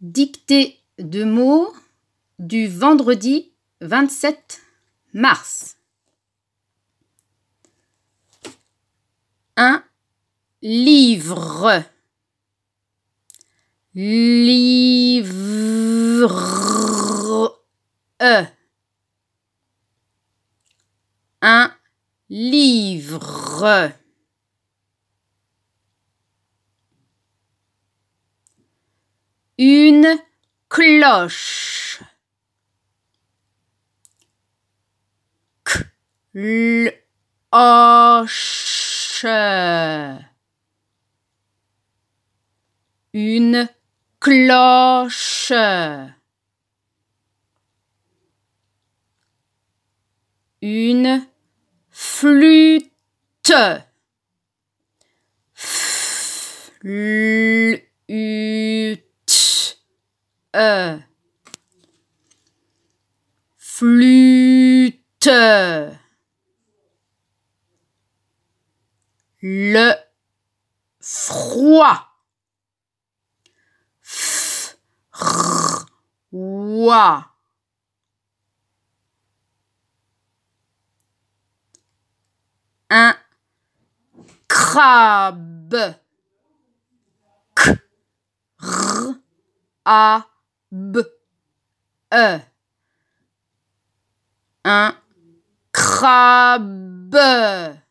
Dictée de mots du vendredi 27 mars. Un livre. Livre. Un livre. Une cloche. Cloche. Une cloche. Une flûte. Flûte. Flûte. Le froid. Froid. Un crabe. Crabe. Un crabe.